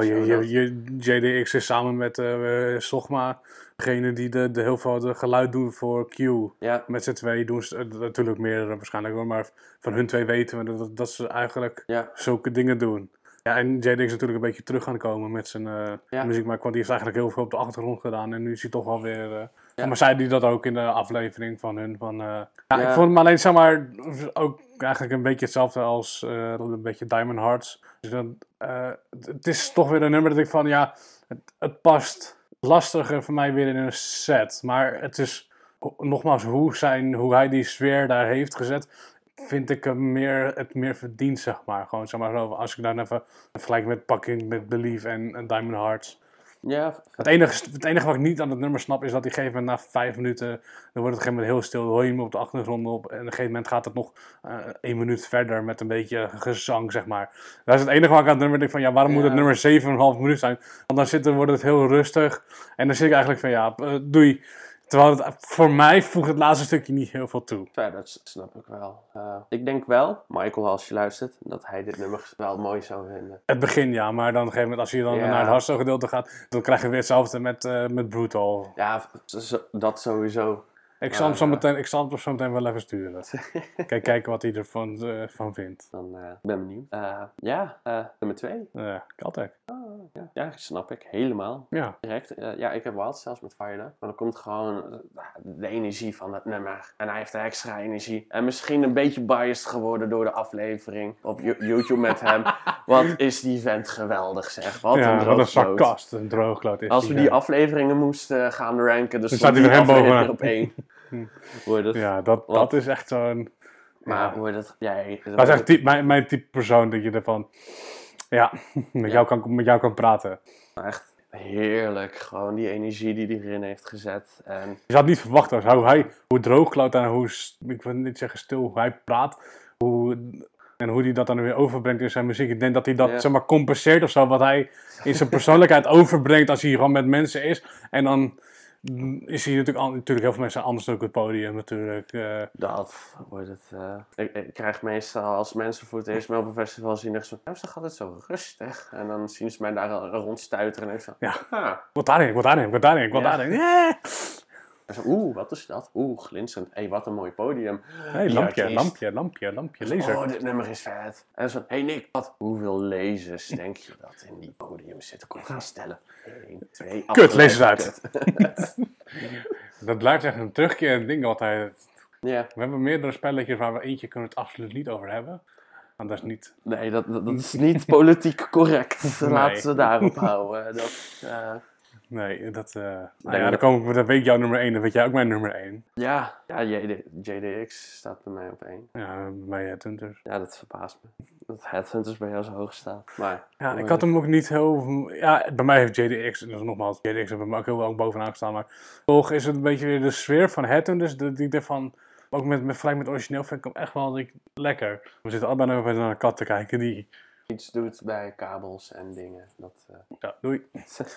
JDX is samen met Sogma, degene die de heel veel geluid doen voor Q. Ja. Met z'n twee doen ze natuurlijk meer waarschijnlijk hoor, maar van hun twee weten we dat ze eigenlijk zulke dingen doen. Ja, en JDX is natuurlijk een beetje terug gaan komen met zijn muziek, maar want die heeft eigenlijk heel veel op de achtergrond gedaan en nu is hij toch wel weer... Maar zei die dat ook in de aflevering van hun. Ik vond hem alleen, zeg maar, ook eigenlijk een beetje hetzelfde als een beetje Diamond Hearts. Dus het is toch weer een nummer dat ik van, het past lastiger voor mij weer in een set. Maar het is, nogmaals, hoe hij die sfeer daar heeft gezet, vind ik het meer verdient, zeg maar. Gewoon, zeg maar, als ik dan even vergelijk met Packing, met Belief en Diamond Hearts. Ja. Het enige wat ik niet aan het nummer snap is dat op een gegeven moment na 5 minuten, dan wordt het op een gegeven moment heel stil, dan hoor je hem op de achtergrond op en op een gegeven moment gaat het nog 1 minuut verder met een beetje gezang, zeg maar. Dat is het enige wat ik aan het nummer denk van, waarom moet het nummer 7,5 minuut zijn? Want dan wordt het heel rustig en dan zit ik eigenlijk van, doei. Terwijl voor mij voegt het laatste stukje niet heel veel toe. Ja, dat snap ik wel. Ik denk wel, Michael, als je luistert, dat hij dit nummer wel mooi zou vinden. Het begin maar dan op een gegeven moment als je dan naar het hardstyle gedeelte gaat, dan krijg je weer hetzelfde met Brutal. Ja, dat sowieso. Ik zal hem zo meteen wel even sturen. Kijken wat hij ervan van vindt. Dan ben benieuwd. Nummer 2. Caltech. Ja, snap ik. Helemaal. Ja. Direct. Ik heb Wild zelfs met Fire. Maar dan komt gewoon de energie van het nummer. En hij heeft extra energie. En misschien een beetje biased geworden door de aflevering op YouTube met hem. Wat is die vent geweldig, zeg. Wat een sarcast, een droogkloot is. Als we die afleveringen moesten gaan ranken, dus staat hij weer hem bovenaan op 1. Dat is echt zo'n... Maar hoe dat... dat is echt mijn type persoon dat je ervan... met jou kan praten. Echt heerlijk. Gewoon die energie die hij erin heeft gezet. En... Je zou het niet verwachten hoe droogkloot en hoe, ik wil niet zeggen stil, hoe hij praat. En hoe hij dat dan weer overbrengt in zijn muziek. Ik denk dat hij dat zeg maar compenseert of zo. Wat hij in zijn persoonlijkheid overbrengt als hij gewoon met mensen is. En dan... is hij natuurlijk heel veel mensen anders ook op het podium natuurlijk. Dat wordt het. Ik krijg meestal als mensen voor het eerst mij op een festival zien, echt zo, dan gaat het zo rustig. En dan zien ze mij daar rondstuiteren en ik zo. Wat daarin. Yeah. En zo, wat is dat? Glinsterend. Wat een mooi podium. Lampje, laser. Dit nummer is vet. En zo, Nick, hoeveel lasers denk je dat in die podium zitten? Kom gaan stellen. 1, 2, kut, lees het uit. Dat blijft echt een terugkerend ding altijd. Ja. We hebben meerdere spelletjes waar we eentje kunnen het absoluut niet over hebben. Maar dat is niet... Nee, dat is niet politiek correct. Laten we daarop houden. Nee, dan weet ik jouw nummer 1, dan weet jij ook mijn nummer 1. Ja, JDX staat bij mij op 1. Ja, bij mij Headhunters. Ja, dat verbaast me. Dat Headhunters bij jou zo hoog staat. Maar, ik had hem ook niet heel... Ja, bij mij heeft JDX, en dus nogmaals, JDX heeft bij mij ook heel wel bovenaan gestaan, maar toch is het een beetje weer de sfeer van Headhunters, die ik ervan... Ook met origineel vind ik hem echt wel lekker. We zitten allebei nog even naar een kat te kijken die... iets doet bij kabels en dingen. Ja, doei.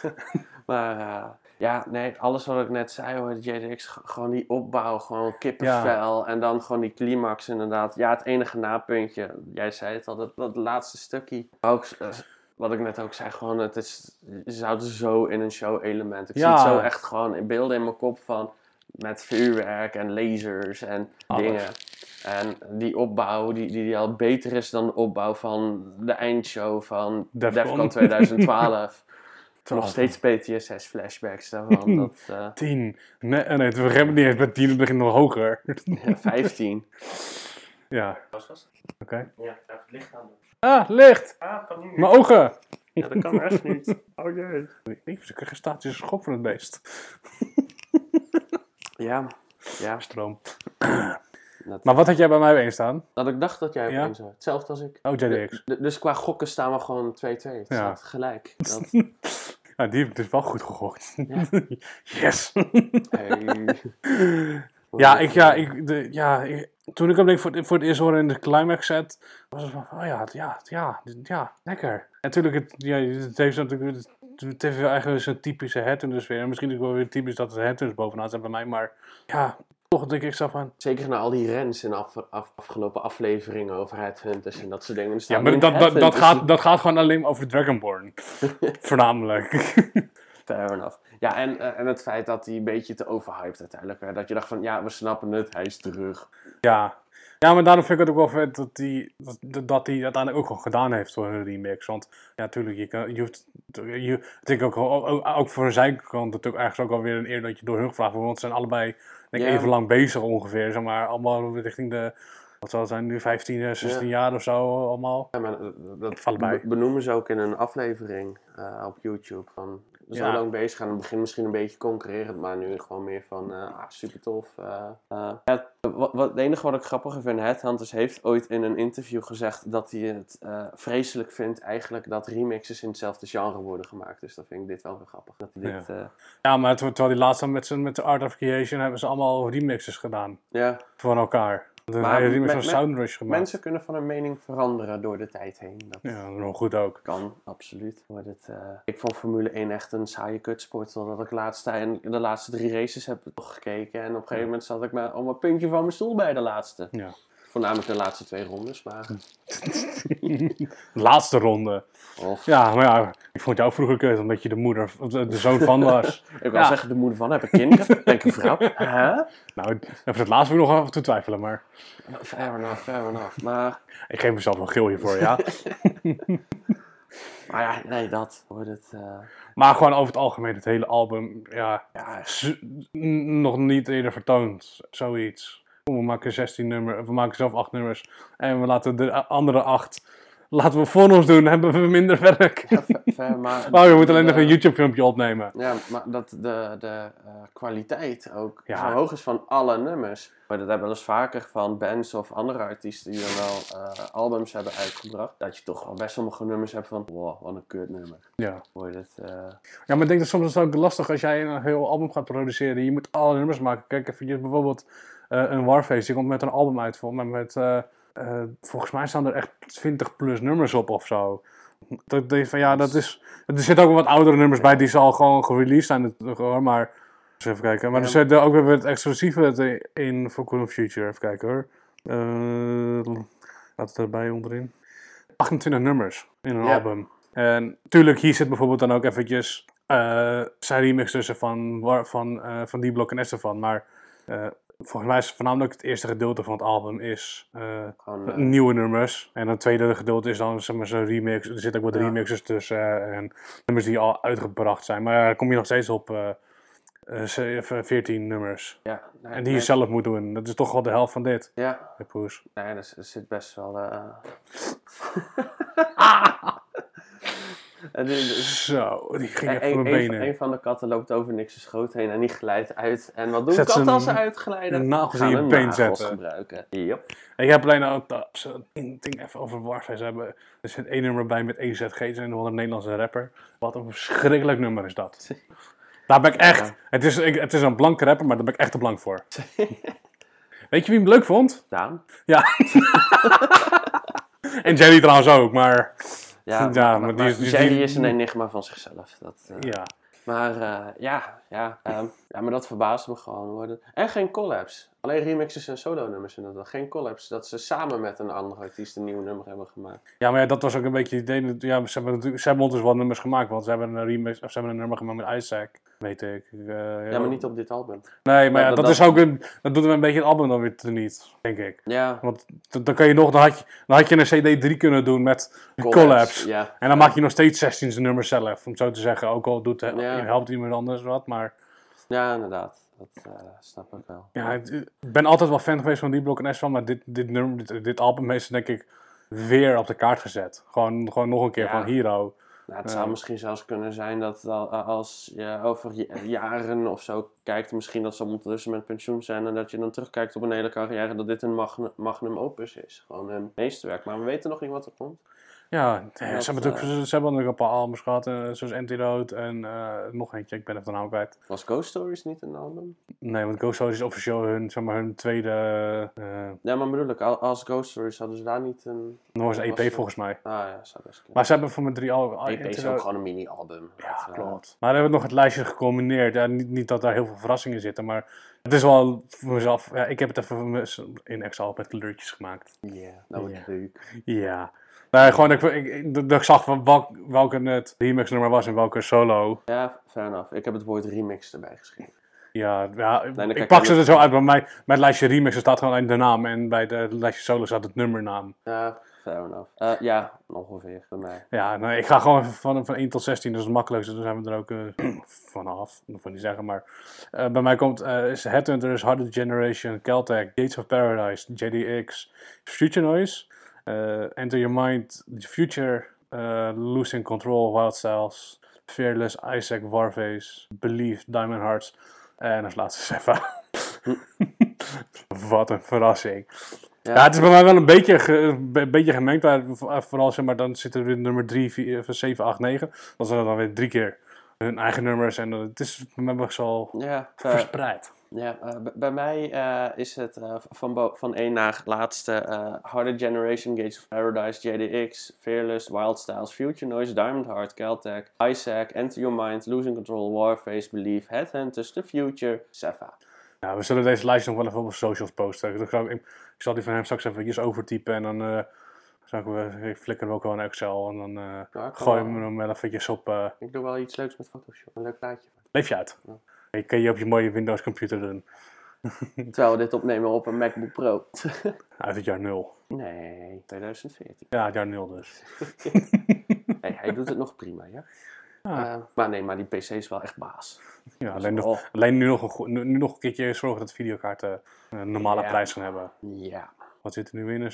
Maar alles wat ik net zei over de JDX, gewoon die opbouw, gewoon kippenvel en dan gewoon die climax inderdaad. Ja, het enige napuntje, jij zei het al, dat laatste stukje. Ook, wat ik net ook zei, gewoon je zou het zo in een show element. Ik zie het zo echt gewoon in beelden in mijn kop van met vuurwerk en lasers en dingen. En die opbauw, die al beter is dan de opbouw van de eindshow van Defcon 2012. Nog steeds PTSS flashbacks daarvan. 10. Nee, we hebben niet eens met 10, het begint nog hoger. 15. Ja. Oké. Ja, even het licht aan doen. Ah, licht! Kan niet. Mijn ogen! Ja, dat kan echt niet. Oh jee. Ik krijg een statische schok van het beest. Ja. Stroom. Maar wat had jij bij mij opeens staan? Dat ik dacht dat jij opeens had. Hetzelfde als ik. Oh, JDX. Dus qua gokken staan we gewoon 2-2. Het staat gelijk. Dat... Ja, die heb ik dus wel goed gegokt. Ja. Yes! Hey. Toen ik hem denk voor het eerst hoorde in de climax set, was het van, ja, lekker. En natuurlijk, het heeft natuurlijk, het heeft eigenlijk zo'n typische headhunters weer. En misschien ook wel weer typisch dat het headhunters bovenaan zijn bij mij, maar ja, toch denk ik zo van... Zeker na al die rens in afgelopen afleveringen over headhunters en dat soort dingen. Ja, maar dat gaat gewoon alleen over Dragonborn. Voornamelijk. Fair enough. Ja, en het feit dat hij een beetje te overhyped uiteindelijk. Dat je dacht van, ja, we snappen het, hij is terug. Ja, maar daarom vind ik het ook wel vet dat hij uiteindelijk ook gewoon gedaan heeft voor een remix. Want ja, natuurlijk, ik denk ook voor zijn kant natuurlijk ergens ook alweer een eer dat je door hun gevraagd wordt. Want ze zijn allebei denk ik, even lang bezig ongeveer. Zeg maar, allemaal richting de, wat zal het zijn, nu 15, 16 jaar of zo allemaal. Ja, maar dat benoemen ze ook in een aflevering op YouTube. Van zo lang bezig gaan. In het begin misschien een beetje concurrerend, maar nu gewoon meer van super tof. Het enige wat ik grappiger vind, Headhunters heeft ooit in een interview gezegd dat hij het vreselijk vindt eigenlijk dat remixes in hetzelfde genre worden gemaakt. Dus dat vind ik dit wel weer grappig. Dat hij dit, ja, maar terwijl die laatst dan met de Art of Creation hebben ze allemaal remixes gedaan. Ja. Voor elkaar. Een remix van Soundrush gemaakt. Mensen kunnen van hun mening veranderen door de tijd heen. Dat nog goed ook. Kan, absoluut. Ik vond Formule 1 echt een saaie kutsport. Totdat ik de laatste 3 races heb gekeken. En op een gegeven moment zat ik maar om een puntje van mijn stoel bij de laatste. Ja. Voornamelijk de laatste 2 rondes, maar... Laatste ronde. Ja, maar ja, ik vond jou vroeger kut, omdat je de zoon van was. Ik wil zeggen, de moeder van, heb ik kinderen? Ben ik een vrouw? Nou, over het laatste wil ik nog af en toe twijfelen, maar... Fair enough, maar... Ik geef mezelf wel geel hiervoor, ja. Maar ja, nee, dat wordt het... Maar gewoon over het algemeen, het hele album, nog niet eerder vertoond, zoiets. We maken 16 nummers, we maken zelf 8 nummers en we laten de andere 8 voor ons doen, hebben we minder werk. Ja, maar we moeten alleen nog een YouTube filmpje opnemen. Ja, maar dat de kwaliteit ook zo hoog is van alle nummers. Maar dat hebben we wel eens vaker van bands of andere artiesten die dan wel albums hebben uitgebracht. Dat je toch wel best sommige nummers hebt van, wow, wat een kut nummer. Ja. Ja, maar ik denk dat soms is het ook lastig als jij een heel album gaat produceren. Je moet alle nummers maken. Kijk even, bijvoorbeeld een Warface, die komt met een album uit volgens mij staan er echt 20 plus nummers op of zo. Er zitten ook wel wat oudere nummers bij die ze al gewoon gereleased zijn. Maar eens even kijken. Maar er zit ook weer het exclusieve in voor Cool Future. Even kijken hoor. Laat het erbij onderin. 28 nummers in een album. En tuurlijk, hier zit bijvoorbeeld dan ook eventjes zijn remix tussen van D-Block en Estefan. Maar volgens mij is voornamelijk het eerste gedeelte van het album is nieuwe nummers. En het tweede gedeelte is dan zeg maar zo'n remix. Er zitten ook wat remixes tussen en nummers die al uitgebracht zijn. Maar dan kom je nog steeds op 14 nummers. Ja, en die je zelf moet doen. Dat is toch wel de helft van dit. Ja. Nee, er zit best wel... Zo, die ging even van mijn benen. Een van de katten loopt over niks schoot heen en die glijdt uit. En wat doen katten als ze uitglijden? Een nagels in je been zetten. Gebruiken. Yep. Ik heb alleen ook één ding even over Warface hebben. Er zit 1 nummer bij met EZG, een Nederlandse rapper. Wat een verschrikkelijk nummer is dat. Daar ben ik echt... Het is een blanke rapper, maar daar ben ik echt te blank voor. Weet je wie hem leuk vond? Daan. Ja. En Jerry trouwens ook, maar... maar Jerry is een enigma van zichzelf. Ja. Maar maar dat verbaast me gewoon. Hoor. En geen collabs. Alleen remixes en solo-nummers inderdaad. Geen collabs. Dat ze samen met een andere artiest een nieuw nummer hebben gemaakt. Ja, maar dat was ook een beetje het idee. Ja, ze hebben ons dus wat nummers gemaakt. Want ze hebben een remix, of ze hebben een nummer gemaakt met Isaac. Weet ik. Maar niet op dit album. Nee, maar dat is ook dat doet een beetje het album dan weer niet, denk ik. Ja. Want dan kan je nog, dan had je een CD3 kunnen doen met collabs. Ja. En dan maak je nog steeds 16 nummers zelf, om zo te zeggen. Ook al helpt iemand anders wat, maar... Ja, inderdaad. Dat snap ik wel. Ja, ik ben altijd wel fan geweest van D-Block en S-Van, maar dit album heeft ze denk ik weer op de kaart gezet. Gewoon nog een keer van Hero. Nou, het zou misschien zelfs kunnen zijn dat als je over jaren of zo kijkt, misschien dat ze ondertussen met pensioen zijn en dat je dan terugkijkt op een hele carrière, dat dit een magnum opus is. Gewoon een meesterwerk. Maar we weten nog niet wat er komt. Ja, ze hebben natuurlijk een paar albums gehad, zoals Antidote en nog eentje, ik ben even de naam kwijt. Was Ghost Stories niet een album? Nee, want Ghost Stories is officieel hun tweede... Ja, maar bedoel ik, als Ghost Stories hadden ze daar niet een... Dat was een EP volgens mij. Ah ja, zou best kunnen. Maar ze hebben voor mijn 3 albums... EP is ook gewoon een mini-album. Ja, klopt. Maar dan hebben we nog het lijstje gecombineerd. Ja, niet dat daar heel veel verrassingen zitten, maar het is wel voor mezelf... Ja, ik heb het even in Excel met kleurtjes gemaakt. Ja, dat wordt leuk. Ja. Nee, gewoon ik zag welke het remix nummer was en welke solo. Ja, fair enough. Ik heb het woord remix erbij geschreven. Ja, ik pak ze er zo uit. Bij het lijstje remixen staat gewoon alleen de naam en bij het lijstje solo staat het nummernaam. Ja, fair enough. Ja, ongeveer bij mij. Ja, nee, ik ga gewoon van 1 tot 16, dat is het makkelijkste. Dan zijn we er ook vanaf. Dat wil niet zeggen, maar bij mij komt Headhunters, Harder Generation, Caltech, Gates of Paradise, JDX, Future Noise, Enter Your Mind, The Future, Losing Control, Wild Styles, Fearless, Isaac, Warface, Believe, Diamond Hearts en als laatste Sefa. Wat een verrassing. Ja, het is bij mij wel een beetje gemengd. Vooral zeg maar, dan zitten er nummer 3, 4, 7, 8, 9. Dan zijn er dan weer 3 keer hun eigen nummers. En het is bij mij best wel verspreid. Ja, bij mij is het van 1 naar laatste Harder Generation, Gates of Paradise, JDX, Fearless, Wild Styles, Future Noise, Diamond Heart, Caltech, Isaac, Enter Your Mind, Losing Control, Warface, Believe, Headhunters, The Future, Sefa. Nou, we zullen deze lijst nog wel even op socials posten. Ik zal die van hem straks even overtypen en dan flikkeren we ook wel in Excel. En dan gooien we hem wel eventjes op. Ik doe wel iets leuks met Photoshop, een leuk plaatje. Leef je uit? Ja. Je kan je op je mooie Windows computer doen. Terwijl we dit opnemen op een MacBook Pro. Uit het jaar 0. Nee, 2014. Ja, het jaar 0 dus. Hey, hij doet het nog prima, ja. Maar die PC is wel echt baas. Ja, alleen nu nog een keertje zorgen dat de videokaarten een normale prijs gaan hebben. Ja. Wat zit er nu in?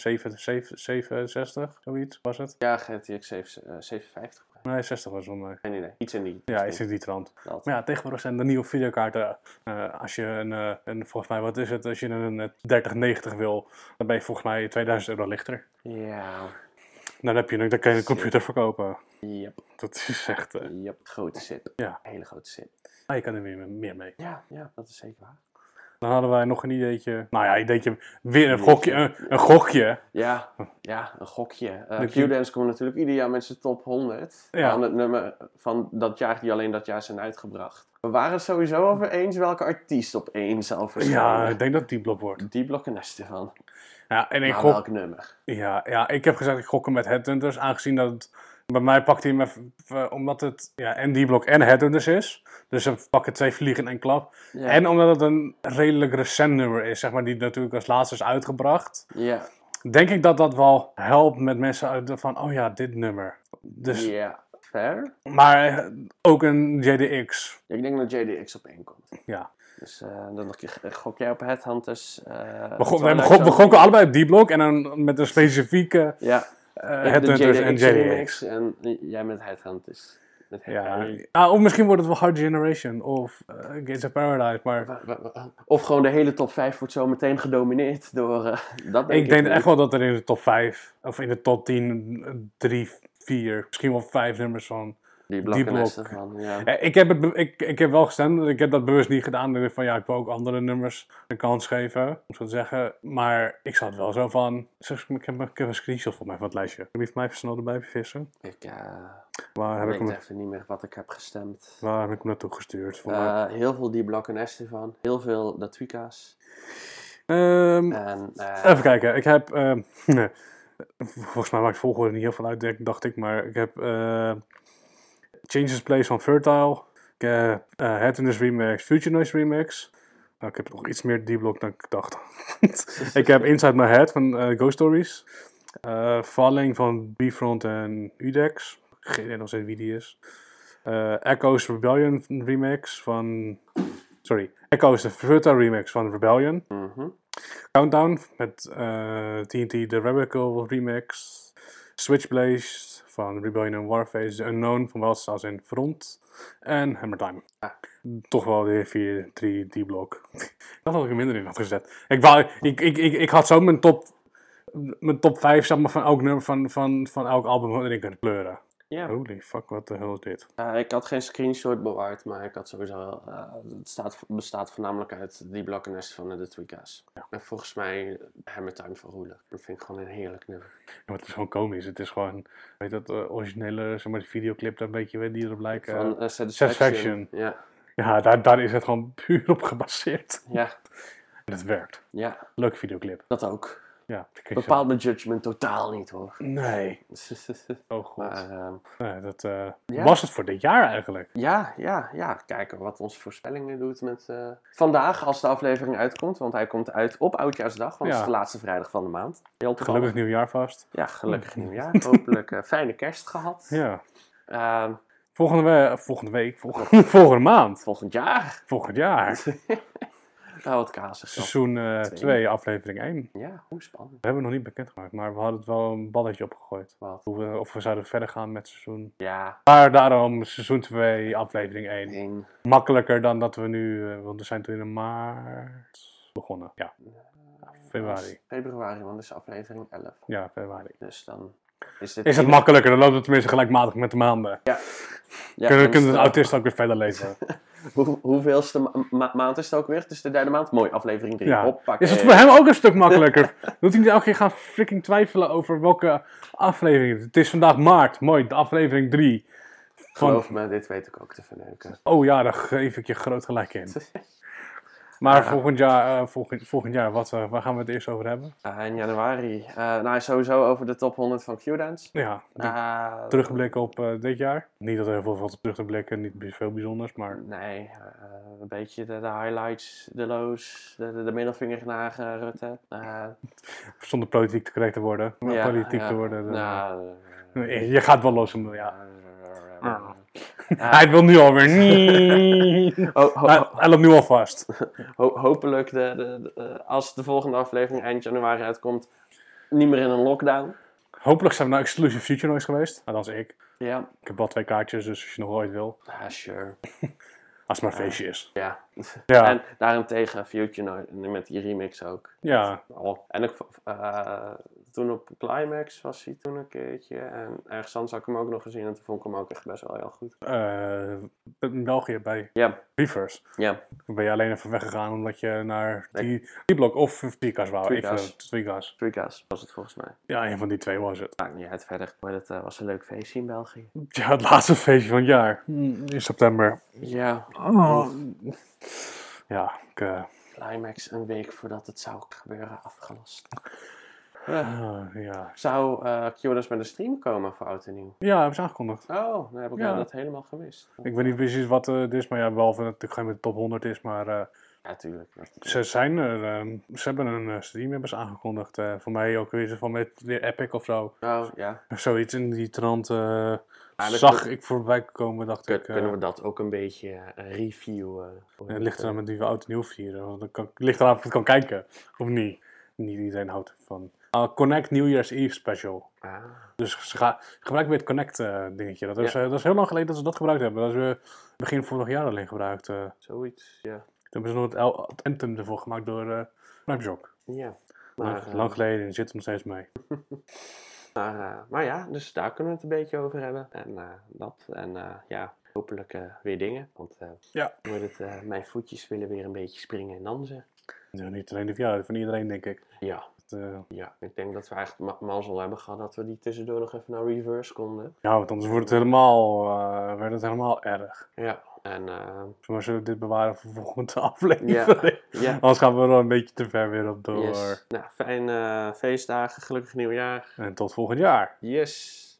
760, zoiets was het? Ja, GTX 750. Nee, 60 was het wel. Geen idee. Iets in die. Ja, iets in die trant. Maar ja, tegenwoordig zijn de nieuwe videokaarten. Als je volgens mij, wat is het? Als je een 3090 wil, dan ben je volgens mij €2000 lichter. Ja. Dan kan je een computer verkopen. Yep. Dat is echt... Yep. Grote sip. Ja. Hele grote sip. Maar je kan er meer mee. Ja, dat is zeker waar. Dan hadden wij nog een ideetje. Nou ja, weer een gokje. Een gokje. Ja, een gokje. Q-Dance komt natuurlijk ieder jaar met zijn top 100. Ja. Van het nummer van dat jaar die alleen dat jaar zijn uitgebracht. We waren het sowieso over eens welke artiest op 1 zal verschijnen. Ja, ik denk dat D-Block wordt. D-Block en Estefan. Ja, en ik welk nummer? Ja, ik heb gezegd ik gok hem met Headhunters, aangezien dat het... Bij mij pakt hij hem even, omdat het en D-Block en Headhunters is. Dus ze pakken 2 vliegen in één klap. Ja. En omdat het een redelijk recent nummer is, zeg maar, die natuurlijk als laatste is uitgebracht. Ja. Denk ik dat dat wel helpt met mensen uit van, oh ja, dit nummer. Dus, ja, fair. Maar ook een JDX. Ja, ik denk dat JDX op 1 komt. Ja. Dus dan gok jij op Headhunters. We gokken allebei op D-Block en dan met een specifieke... Ja. Headhunters en JDX. En jij met Headhunters. Of misschien wordt het wel Hard Generation of Gates of Paradise, maar... Of gewoon de hele top 5 wordt zo meteen gedomineerd door... ik denk echt wel dat er in de top 5, of in de top 10, 3, 4, misschien wel 5 nummers van... Die blokken van, ja. Ik heb wel gestemd, ik heb dat bewust niet gedaan. Ik van ik wil ook andere nummers een kans geven, om zo te zeggen. Maar ik zat wel zo van... Ik heb een screenshot van mij van het lijstje. Kun je voor mij even snel erbij vissen? Ik weet even niet meer wat ik heb gestemd. Waar heb ik hem naartoe gestuurd? Heel veel die blokken Estefan. Heel veel de Twika's. Even kijken, ik heb... volgens mij maakt volgorde niet heel veel uit, dacht ik. Maar ik heb... Changes Place van Fertile. Ik heb Headhunters Remix, Future Noise Remix. Ik heb nog iets meer D-Block dan ik dacht. Ik heb Inside My Head van Ghost Stories. Falling van B-Front en Udex. Geen idee nog steeds wie die is. Echoes Rebellion Remix van Echo is de versatile remix van Rebellion. Mhm. Countdown met TNT The Radical remix. Switchblaze van Rebellion en Warface. The Unknown van Wild Stars in Front. En Hammer Time. Ja. Toch wel de 4-3 D-blok. Ik dacht dat ik er minder in had gezet. Ik had zo mijn top 5 zeg maar, van elk nummer van elk album erin kunnen kleuren. Ja. Holy fuck, wat de hell is dit? Ik had geen screenshot bewaard, maar ik had sowieso wel... het bestaat voornamelijk uit die blokkenest van de Tweakers. Ja. En volgens mij Hammer Time van Roeler. Dat vind ik gewoon een heerlijk nummer. Ja, maar het is gewoon komisch. Het is gewoon, weet je, dat originele, zeg maar, die videoclip, daar een beetje die erop lijkt. Van Satisfaction. Ja. Ja, daar is het gewoon puur op gebaseerd. Ja. En het werkt. Ja. Leuke videoclip. Dat ook. Ja, Bepaalt mijn judgment totaal niet, hoor. Nee. Oh god. Maar, Nee, dat ja. was het voor dit jaar eigenlijk. Ja. Kijken wat onze voorspellingen doet met vandaag als de aflevering uitkomt. Want hij komt uit op Oudjaarsdag, want het is de laatste vrijdag van de maand. Heel toevallig. Gelukkig nieuwjaar vast. Ja, gelukkig nieuwjaar. Hopelijk fijne kerst gehad. Ja. Volgende maand. Volgend jaar. Nou, wat kazig. Seizoen 2, aflevering 1. Ja, hoe spannend. We hebben het nog niet bekendgemaakt, maar we hadden het wel een balletje opgegooid. Wat? Of we zouden verder gaan met seizoen. Ja. Maar daarom seizoen 2, aflevering 1. 1. Makkelijker dan dat we nu, want we zijn toen in maart begonnen. Ja. Februari. Februari, want dat is aflevering 11. Ja, februari. Dus dan is dit... Is het makkelijker, dan loopt het tenminste gelijkmatig met de maanden. Ja. Kunnen de autisten ook weer verder lezen. Hoeveelste maand is het ook weer? Het is de derde maand. Mooi, aflevering 3. Ja. Is het voor hem ook een stuk makkelijker? Moet hij niet elke keer gaan freaking twijfelen over welke aflevering? Het is vandaag maart. Mooi, de aflevering 3. Geloof me, dit weet ik ook te verneuken. Oh ja, daar geef ik je groot gelijk in. Maar volgend jaar, waar gaan we het eerst over hebben? In januari. Sowieso over de top 100 van Q-Dance. Ja, terugblik op dit jaar. Niet dat er heel veel valt terug te blikken, niet veel bijzonders, maar... Nee, een beetje de highlights, de lows, de middelvinger naar Rutte. Zonder politiek te correct te worden. Te worden. Je gaat wel los, ja. Hij wil nu alweer niet. Hij loopt nu al vast. Hopelijk, als de volgende aflevering eind januari uitkomt, niet meer in een lockdown. Hopelijk zijn we naar Exclusive Future Noise geweest. Althans ik. Ja. Ik heb wel 2 kaartjes, dus als je nog ooit wil. Sure. Als het maar een feestje is. Ja. En daarentegen Future Noise, met die remix ook. Ja. En toen op Climax was hij toen een keertje. En ergens anders had ik hem ook nog gezien. En toen vond ik hem ook echt best wel heel goed. In België bij Reverse. Ja. Ben je alleen even weggegaan omdat je naar die blok of Tweakers wou. Tweakers was het volgens mij. Ja, een van die 2 was het. Maakt niet uit verder. Maar het was een leuk feestje in België. Ja, het laatste feestje van het jaar. In september. Ja. Ja, Climax een week voordat het zou gebeuren afgelast. Ja. Zou Q-Dance met een stream komen voor Oud en Nieuw? Ja, hebben ze aangekondigd. Oh, dan heb ik dat helemaal gemist. Ik weet niet precies wat het is, maar ja, behalve dat het natuurlijk geen de top 100 is, maar... ja, tuurlijk. Ze hebben een stream hebben ze aangekondigd. Voor mij ook weer van met Epic of zo. Oh, ja. Zoiets in die trant zag ik voorbij komen, dacht ik. Kunnen we dat ook een beetje reviewen? Het ligt eraan met wie we Oud en Nieuw vieren. Want het ligt eraan of je het kan kijken, of niet. Niet iedereen houdt ervan. Connect New Year's Eve special. Dus ze gebruiken weer het Connect dingetje. Dat is heel lang geleden dat ze dat gebruikt hebben. Dat is weer begin vorig jaar alleen gebruikt. Zoiets, ja. Toen hebben ze nog het anthem ervoor gemaakt door Knipejok. Ja. Lang geleden en zit er nog steeds mee. Maar ja, dus daar kunnen we het een beetje over hebben. En hopelijk weer dingen. Want mijn voetjes willen weer een beetje springen en dansen. Ja, niet alleen van iedereen denk ik. Ja. Ik denk dat we eigenlijk mazzel hebben gehad dat we die tussendoor nog even naar Reverse konden. Ja, want anders werd het helemaal erg. Ja, en... Maar zullen we dit bewaren voor de volgende aflevering? Ja. Anders gaan we er wel een beetje te ver weer op door. Yes. Nou, fijne feestdagen, gelukkig nieuwjaar. En tot volgend jaar. Yes.